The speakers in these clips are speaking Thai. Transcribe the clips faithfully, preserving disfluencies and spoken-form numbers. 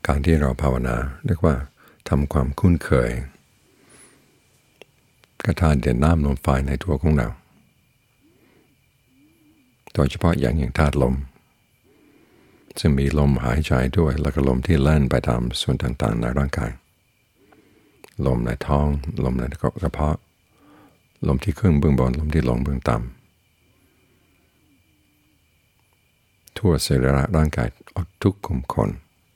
การที่เราภาวนาเรียกว่าทำความคุ้นเคยกับธาตุดินน้ำลมไฟในตัวของเราโดยเฉพาะอย่างอย่างธาตุลมซึ่งมีลมหายใจด้วยแล้วก็ลมที่แล่นไปตามส่วนต่างๆในร่างกายลมในท้องลมในกระเพาะลมที่ขึ้นเบื้องบนลมที่ลงเบื้องต่ำทั่วสรีระร่างกายทุกกลุ่มคน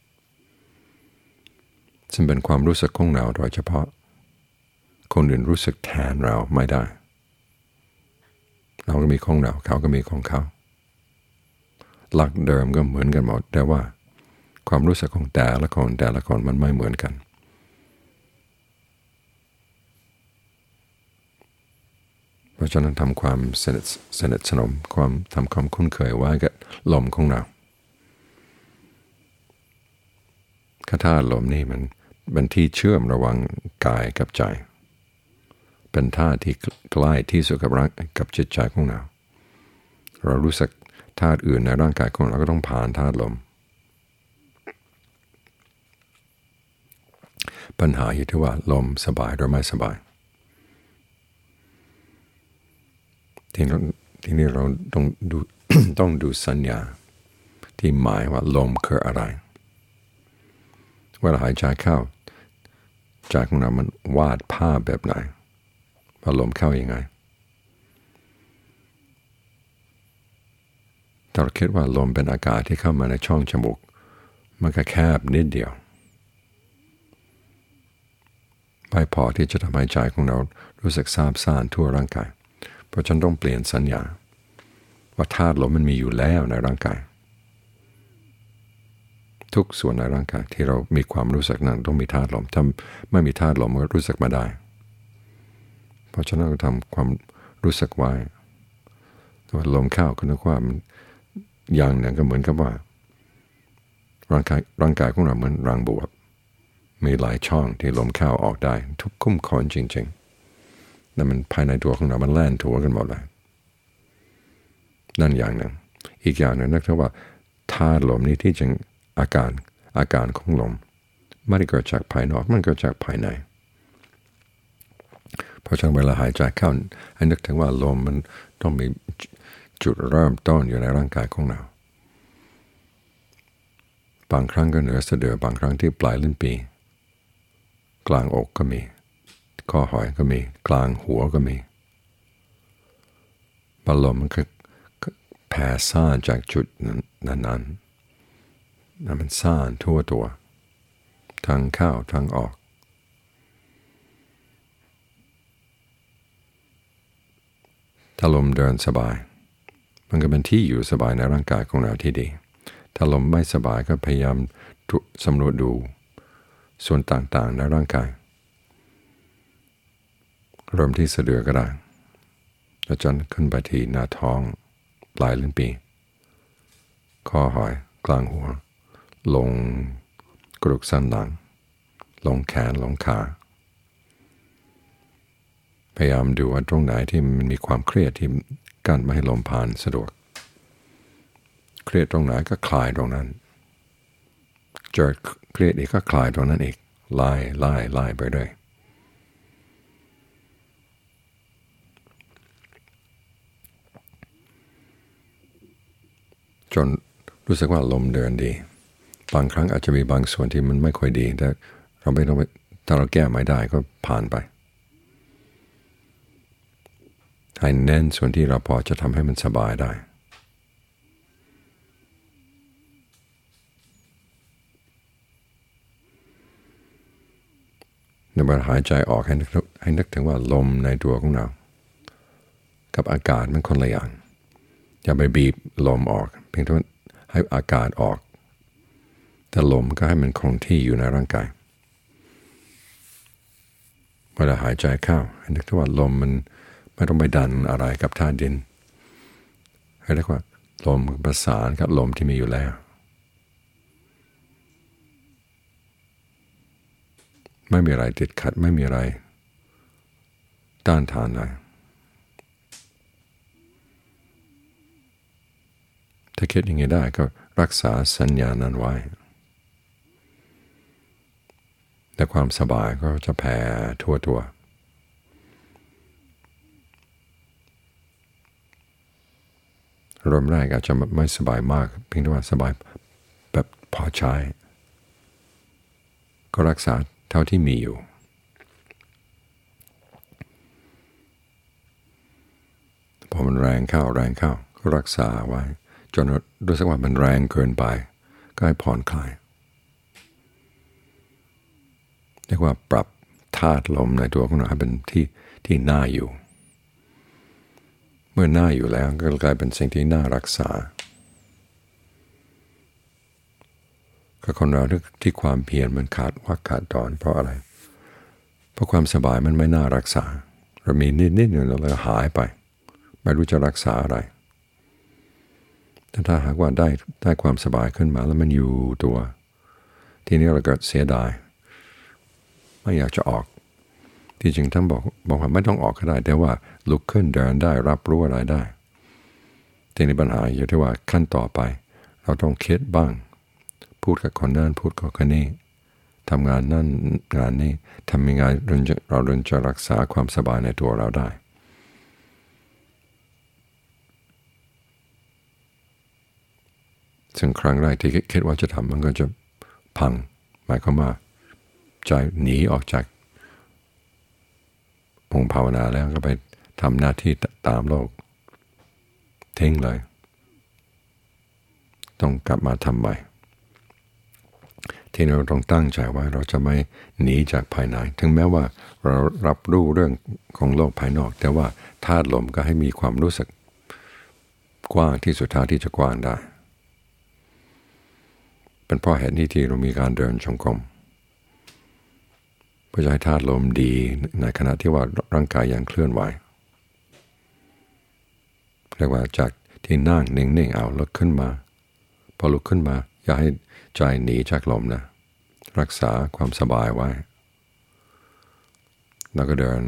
ซึ่งเป็นความรู้สึกของเราโดยเฉพาะคนอื่นรู้สึกแทนเราไม่ได้เราก็มีของเราเขาก็มีของเขาหลักเดิมก็เหมือนกันหมดแต่ว่าความรู้สึกของแต่ละคนแต่ละคนมันไม่เหมือนกันเพราะฉะนั้นทำความสนิทสนิทสนมความทำความคุ้นเคยไว้กับลมของเราคาถาลมนี่มันเป็นที่เชื่อมระหว่างกายกับใจเป็นธาตุที่ใกล้ที่สุดกับร่างกับจิตใจของเราเรารู้สึกธาตุอื่นในร่างกายของเราก็ต้องผ่านธาตุลมปัญหาอยู่ที่ว่าลมสบายหรือไม่สบายทีนี้ทีนี้เราต้องดู ต้องดูสัญญาที่หมายว่าลมคืออะไรเวลาหายใจเข้าใจของเรามันวาดภาพแบบไหนว่าลมเข้ายังไงถ้าเราคิดว่าลมเป็นอากาศที่เข้ามาในช่องจมูกมันก็แคบนิดเดียวไม่พอที่จะทำให้ใจของเรารู้สึกซาบซ่านทั่วร่างกายเพราะฉะนั้นต้องเปลี่ยนสัญญาว่าธาตุลมมันมีอยู่แล้วในร่างกายทุกส่วนในร่างกายที่เรามีความรู้สึกนั้นต้องมีธาตุลมถ้าไม่มีธาตุลมก็รู้สึกไม่ได้เพราะฉะนั้นเราทำความรู้สึกไว้ว่าลมเข้าก็นึกว่ามันอย่างหนึ่งก็เหมือนกับว่าร่างกายร่างกายของเราเหมือนรังบวบมีหลายช่องที่ลมเข้าออกได้ทุกคุ้มคนจริงๆนั่นมันภายในตัวของเรามันแล่นทั่วกันหมดเลยนั่นอย่างหนึ่งอีกอย่างหนึ่งนั่นคือว่าธาตุลมนี้ที่จริงอาการอาการของลมไม่ได้เกิดจากภายนอกมันเกิดจากภายในเพราะฉะนั้นเวลาหายใจเข้าให้นึกถึงว่าลมมันต้องมีจุดเริ่มต้นอยู่ในร่างกายของเราบางครั้งก็เหนือสะดือบางครั้งที่ปลายลิ้นปีกลางอกก็มีข้อหอยก็มีกลางหัวก็มีบอลลมมันก็แผ่ซ่านจากจุดนั้นนั้นมันซ่านทั่วตัวทางเข้าทางออกถ้าลมเดินสบายมันก็เป็นที่อยู่สบายในร่างกายของเราที่ดีถ้าลมไม่สบายก็พยายามสำรวจดูส่วนต่างๆในร่างกายเริ่มที่สะดือก็ได้แล้วจนขึ้นไปที่หน้าท้องปลายลิ้นปีข้อหอยกลางหัวลงกระดูกสันหลังลงแขนลงขาพยายามดูว่าตรงไหนที่มันมีความเครียดที่กั้นไม่ให้ลมผ่านสะดวกเครียดตรงไหนก็คลายตรงนั้นเจอเครียดอีกก็คลายตรงนั้นอีกไล่ไล่ไล่ไปเลยจนรู้สึกว่าลมเดินดีบางครั้งอาจจะมีบางส่วนที่มันไม่ค่อยดีแต่เราไม่ต้องถ้าเราแก้ไม่ได้ก็ผ่านไปให้เน้นส่วนที่เราพอจะทำให้มันสบายได้ในเวลาหายใจออกให้นึกให้นึกถึงว่าลมในตัวของเรากับอากาศมันคนละอย่างอย่าไปบีบลมออกเพียงแต่ว่าให้อากาศออกแต่ลมก็ให้มันคงที่อยู่ในร่างกายเวลาหายใจเข้าให้นึกถึงว่าลมมันไม่ต้องไปดันอะไรกับธาตุดินให้เรียกว่าลมประสานกับลมที่มีอยู่แล้วไม่มีอะไรติดขัดไม่มีอะไรต้านทานอะไรถ้าคิดอย่างนี้ได้ก็รักษาสัญญานั้นไว้และความสบายก็จะแผ่ทั่วตัวเริ่มแรกอาจจะไม่สบายมากเพียงแต่ว่าสบายแบบพอใช้ก็รักษาเท่าที่มีอยู่พอมันแรงเข้าแรงเข้าก็รักษาไว้จนรู้สึกว่ามันแรงเกินไปก็ให้ผ่อนคลายเรียกว่าปรับธาตุลมในตัวของเราให้เป็นที่ที่น่าอยู่เมื่อน่าอยู่แล้วก็กลายเป็นสิ่งที่น่ารักษาก็คนเราที่ความเพียรมันขาดวักขาดตอนเพราะอะไรเพราะความสบายมันไม่น่ารักษาเรามีนิดนิดหนึ่งแล้วหายไปไม่รู้จะรักษาอะไรแต่ถ้าหากว่าได้ได้ความสบายขึ้นมาแล้วมันอยู่ตัวทีนี้เราก็เสียดายไม่อยากจะออกที่จริงท่านบอกบอกว่าไม่ต้องออกก็ได้แต่ว่าลุกขึ้นเดินได้รับรู้อะไรได้ทีนี้ปัญหาอยู่ที่ว่าขั้นต่อไปเราต้องคิดบ้างพูดกับคนนั้นพูดกับคนนี้ทำงานนั่นงานนี้ทำยังไงเราเราจะรักษาความสบายในตัวเราได้ซึ่งครั้งแรกที่คิดว่าจะทำมันก็จะพังหมายความว่าใจหนีออกจากองค์ภาวนาแล้วก็ไปทำหน้าที่ตามโลกทิ้งเลยต้องกลับมาทำใหม่ที่เราต้องตั้งใจว่าเราจะไม่หนีจากภายในถึงแม้ว่าเรารับรู้เรื่องของโลกภายนอกแต่ว่าธาตุลมก็ให้มีความรู้สึกกว้างที่สุดเท่าที่จะกว้างได้เป็นเพราะเหตุนี้ที่เรามีการเดินจงกรมเพื่อให้ธาตุลมดีในขณะที่ว่าร่างกายยังเคลื่อนไหวเรียกว่าจากที่นั่งนิ่งๆเอาลุกขึ้นมาพอลุกขึ้นมาอย่าให้ใจหนีจากลมนะรักษาความสบายไว้แล้วก็เดิน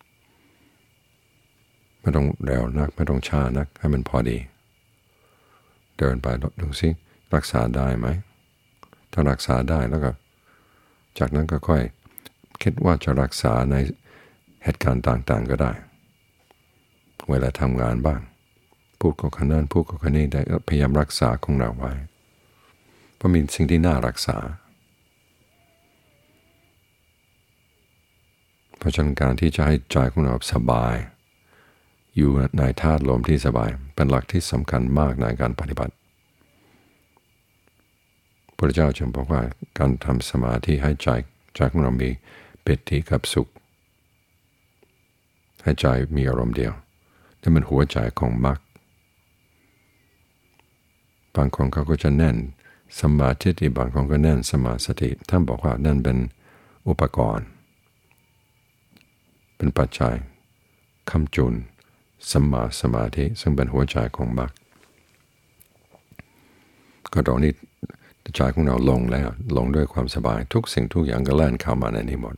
ไม่ต้องเร็วนักไม่ต้องช้านักให้มันพอดีเดินไปดูสิรักษาได้ไหมถ้ารักษาได้แล้วก็จากนั้นก็ค่อยคิดว่าจะรักษาในเหตุการณ์ต่างๆก็ได้เวลาทำงานบ้างพูดกับคนนั้นพูดกับคนนี้ได้พยายามรักษาของเราไว้เพราะมีสิ่งที่น่ารักษาเพราะฉะนั้นการที่จะให้ใจของเราสบายอยู่ในธาตุลมที่สบายเป็นหลักที่สำคัญมากในการปฏิบัติพระเจ้าจึงบอกว่าการทำสมาธิให้ใจใจของเรามีปิติกับสุขให้ใจมีอารมณ์เดียวนั่นเป็นหัวใจของมรรคบางคนเขาก็จะแน่นสมาธิบางคนก็แน่นสมาสติท่านบอกว่านั่นเป็นอุปกรณ์เป็นปัจจัยค้ำจุนสมาสมาธิซึ่งเป็นหัวใจของมรรคก็ตอนนี้ใจของเราลงแล้วลงด้วยความสบายทุกสิ่งทุกอย่างก็แล่นเข้ามาในนี้หมด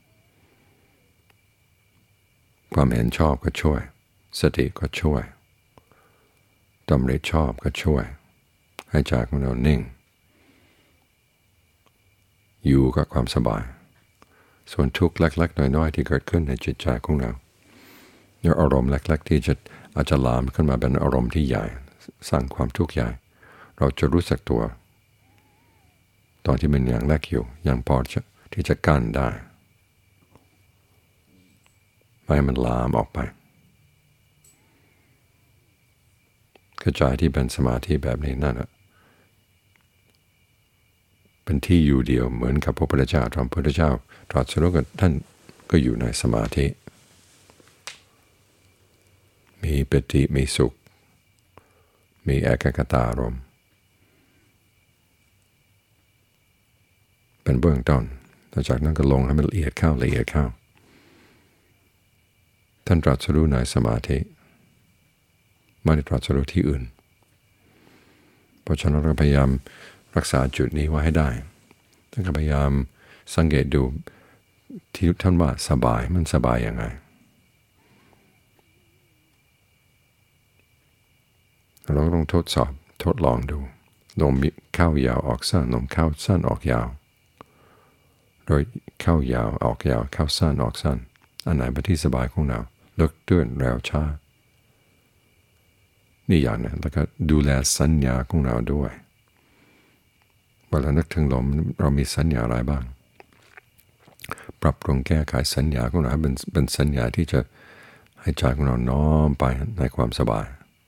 ความเห็นชอบก็ช่วยสติก็ช่วยดำริชอบก็ช่วยให้ใจของเรานิ่งอยู่กับความสบายส่วนทุกข์เล็กๆน้อยๆที่เกิดขึ้นในจิตใจของเราเนี่ยอารมณ์เล็กๆที่จะอาจจะลามขึ้นมาเป็นอารมณ์ที่ใหญ่สร้างความทุกข์ใหญ่เราจะรู้สึกตัวตอนที่มันอย่างแรกอยู่ยังพอที่จะกั้นได้ไม่ให้มันลามออกไปกระจายที่เป็นสมาธิแบบนี้นั่นแหละเป็นที่อยู่เดียวเหมือนกับพระพุทธเจ้าพระพุทธเจ้าตรัสรู้กับท่านก็อยู่ในสมาธิมีปิติมีสุขมีเอกคตารมณ์เป็นเบื้องต้นหลังจากนั้นก็ลงให้มันละเอียดเข้าละเอียดเข้าท่านตรัสรู้ในสมาธิไม่ได้ตรัสรู้ที่อื่นเพราะฉะนั้นเราพยายามรักษาจุดนี้ไว้ให้ได้ท่านก็พยายามสังเกตดูที่ท่านว่าสบายมันสบายยังไงเราต้องทดสอบทดลองดูลมเข้ายาวออกสั้นลมเข้าสั้นออกยาวโดยเข้ายาวออกยาวเข้าสั้นออกสั้นอันไหนเป็นที่สบายของเราเลิกเตือนเร็วช้านี่อย่างนึงแล้วก็ดูแลสัญญาของเราด้วยเวลานึกถึงลมเรามีสัญญาอะไรบ้างปรับปรุงแก้ไขสัญญาของเราเป็นเป็นสัญญาที่จะให้ใจของเราน้อมไปในความสบาย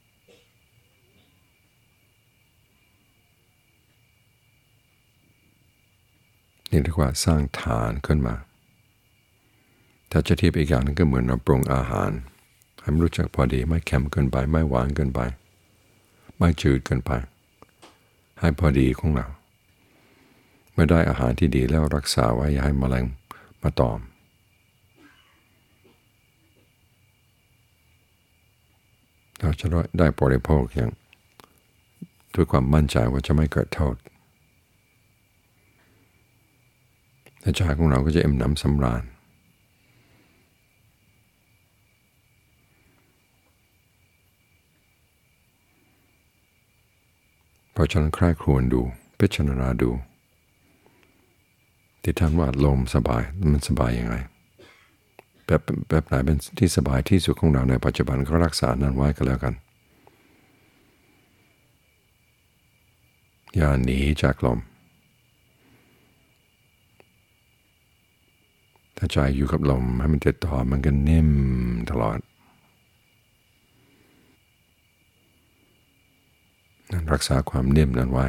นี่เรียกว่าสร้างฐานขึ้นมาถ้าจะเทียบอีกอย่างนึงก็เหมือนเราปรุงอาหารให้มันรู้จักพอดีไม่เค็มเกินไปไม่หวานเกินไปไม่จืดเกินไปให้พอดีของเราเมื่อได้อาหารที่ดีแล้วรักษาไว้อย่าให้แมลงมาตอมเราจะได้บริโภคอย่างด้วยความมั่นใจว่าจะไม่เกิดโทษและใจของเราก็จะเอ็มหนำสำราญเพราะฉะนั้นใคร่ครวญดูพิจารณาดูที่ท่านว่าลมสบายมันสบายยังไงแบบแบบไหนเป็นที่สบายที่สุดของเราในปัจจุบันก็รักษานั้นไว้ก็แล้วกันอย่าหนีจากลมถ้าใจอยู่กับลมให้มันติดต่อมันก็นิ่มตลอดรักษาความนิ่มนั้นไว้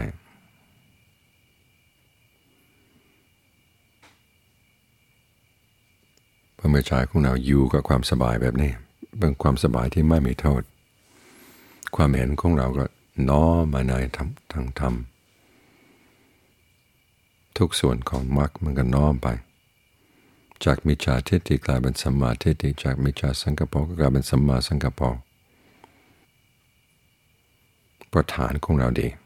เพื่อให้ใจของเราอยู่กับความสบายแบบนี้เป็นความสบายที่ไม่มีโทษความเห็นของเราก็น้อมมาในทางธรรมทุกส่วนของมรรคมันก็น้อมไปจากมิจฉาทิฏฐิกลายเป็นสัมมาทิฏฐิจากมิจฉาสังกัปปะก็กลายเป็นสัมมาสังกัปปะเพราะฐานของเราดี